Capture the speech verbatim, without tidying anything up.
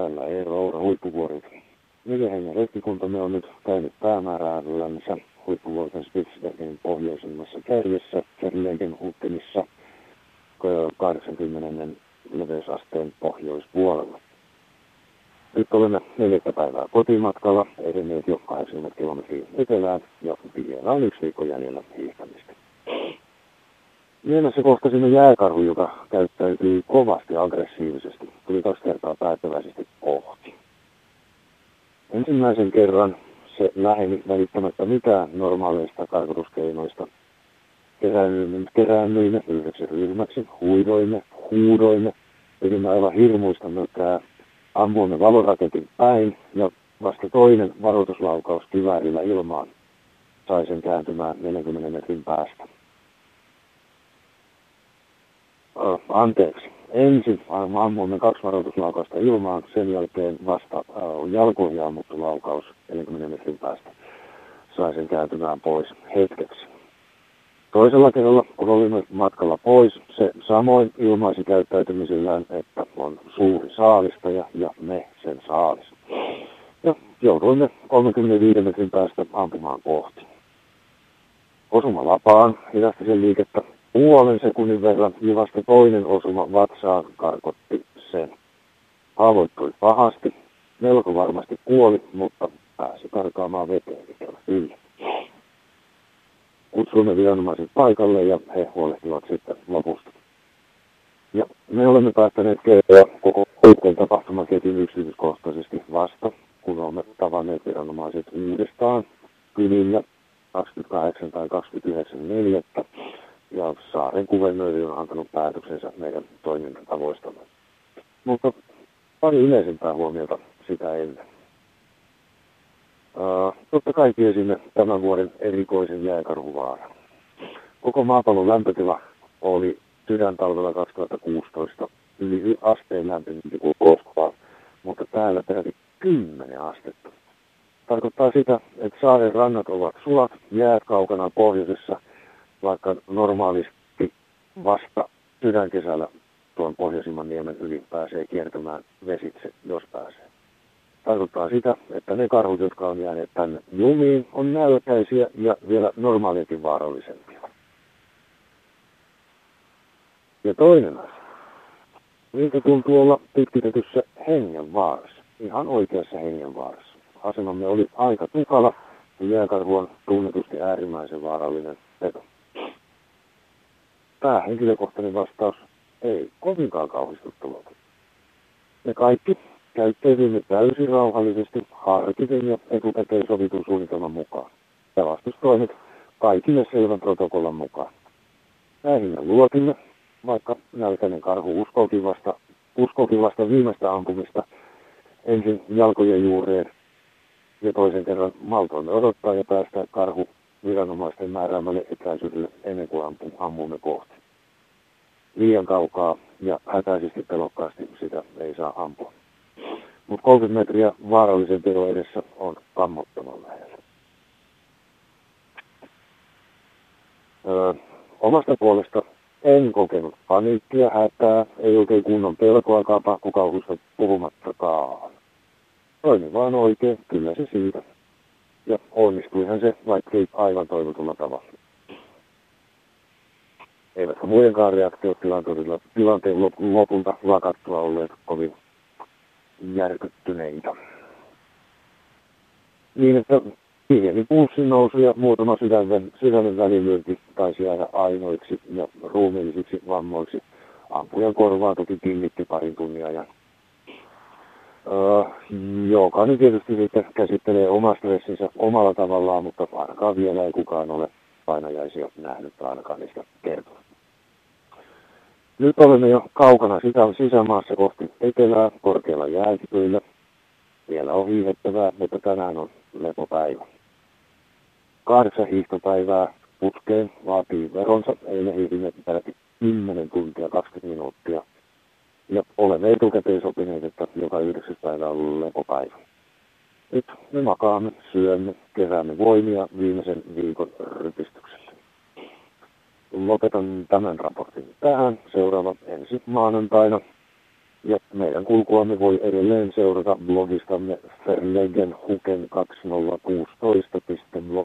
täällä Eero Oura huippuvuorilta. Neljä hengen retkikuntamme on nyt käynyt päämäärällänsä huippuvuorten Spitsbergenin pohjoisemmassa kärjessä, Verlegen Huttenissa kahdeksankymmentä leveysasteen pohjoispuolella. Nyt olemme neljättä päivää kotimatkalla, edenneet jo kahdeksankymmentä kilometriä etelään ja vielä on yksi viikko jäljellä hiihtämistä. Liemessä kohtasimme jääkarhu, joka käyttäytyi kovasti aggressiivisesti, tuli kaksi kertaa päättäväisesti kohti. Ensimmäisen kerran se läheni välittämättä mitään normaaleista karkotuskeinoista. Keräännyimme, keräännyimme yhdeksi ryhmäksi, huidoimme, huudoimme, teimme aivan hirmuista mökkää, ammuimme valoraketin päin ja vasta toinen varoituslaukaus kiväärillä ilmaan sai sen kääntymään neljänkymmenen metrin päästä. Uh, anteeksi. Ensin ammuimme kaksi varoituslaukausta ilmaan, sen jälkeen vasta uh, jalkoihin ammuttu laukaus neljänkymmenen metrin päästä sai sen kääntymään pois hetkeksi. Toisella kerralla, kun olimme matkalla pois, se samoin ilmaisi käyttäytymisellään, että on suuri saalistaja ja me sen saalis. Ja jouduimme kolmekymmentäviisi metrin päästä ampumaan kohti. Osuma lapaan hidasti sen liikettä puolen sekunnin verran ja vasta toinen osuma vatsaan karkotti sen. Haavoittui pahasti, melko varmasti kuoli, mutta pääsi karkaamaan veteen ikävä kyllä. Kutsuimme viranomaiset paikalle ja he huolehtivat sitten lopusta. Ja me olemme päättäneet kertoa koko huippujen tapahtumaketjun yksityiskohtaisesti vasta, kun olemme tavanneet viranomaiset uudestaan kylillä kaksikymmentäkahdeksan tai kaksikymmentäyhdeksän neljättä. Ja saaren kuvernööri on antanut päätöksensä meidän toimintatavoistamme. Mutta paljon yleisempää huomiota sitä ennen. Uh, totta kai tiesimme tämän vuoden erikoisen jääkarhuvaaran. Koko maapallon lämpötila oli sydäntalvella kaksituhattakuusitoista yli asteen lämpimämpi kuin koskaan, mutta täällä peräti kymmenen astetta. Tarkoittaa sitä, että saaren rannat ovat sulat, jäät kaukana pohjoisessa, vaikka normaalisti vasta sydänkesällä tuon pohjoisimman niemen yli pääsee kiertämään vesitse, jos pääsee. Tarkoittaa sitä, että ne karhut, jotka on jääneet tänne jumiin, on nälkäisiä ja vielä normaaliakin vaarallisempia. Ja toinen asia. Miltä tuntuu olla pitkitetyssä hengenvaarassa, ihan oikeassa hengenvaarassa. Asemamme oli aika tukala ja jääkarhu on tunnetusti äärimmäisen vaarallinen peto. Päähenkilökohtainen vastaus ei kovinkaan kauhistuttavaa. Me kaikki käyttäytyimme täysin rauhallisesti, harkiten ja etukäteen sovitun suunnitelman mukaan. Pelastustoimet kaikille selvän protokollan mukaan. Näihin me luotimme, vaikka nälkäinen karhu uskoukin vasta, uskoukin vasta viimeistä ampumista ensin jalkojen juureen ja toisen kerran maltoimme odottaa ja päästää karhu viranomaisten määräämälle etäisyydelle ennen kuin ammumme kohti. Liian kaukaa ja hätäisesti pelokkaasti sitä ei saa ampua. Mutta kolmekymmentä metriä vaarallisen teon edessä on kammottavan lähellä. Öö, omasta puolesta en kokenut paniikkia, hätää, ei oikein kunnon pelkoakaan pakkokauhusta puhumattakaan. Toimi vaan oikein, kyllä se siitä. Ja onnistuihan se, vaikkei aivan toivotulla tavalla. Eivätkä muidenkaan reaktiot tilanteen lopulta lakattua olleet kovin järkyttyneitä. Niin, että pieni pulssin nousu ja muutama sydämen, sydämen välilyönti taisi jäädä ainoiksi ja ruumiillisiksi vammoiksi. Ampujan korvaa toki kinnitti parin tunnin ajan. Öö, jokainen tietysti sitten käsittelee oma stressinsä omalla tavallaan, mutta ainakaan vielä ei kukaan ole painajaisia nähnyt tai ainakaan niistä kertonut. Nyt olemme jo kaukana sisämaassa kohti etelää korkealla jäätiköillä. Vielä on hiihettävää, mutta tänään on lepopäivä. Kahdeksan hiihtopäivää putkeen vaatii veronsa. Eilen hiihdimme peräti kymmenen tuntia kaksikymmentä minuuttia. Ja olemme etukäteen sopineet, että joka yhdeksäs päivä on ollut lepopäivä. Nyt me makaamme, syömme, keräämme voimia viimeisen viikon rypistykselle. Lopetan tämän raportin tähän. Seuraava ensi maanantaina. Ja meidän kulkuamme voi edelleen seurata blogistamme verlegenhuken kaksituhattakuusitoista piste blogspot piste com.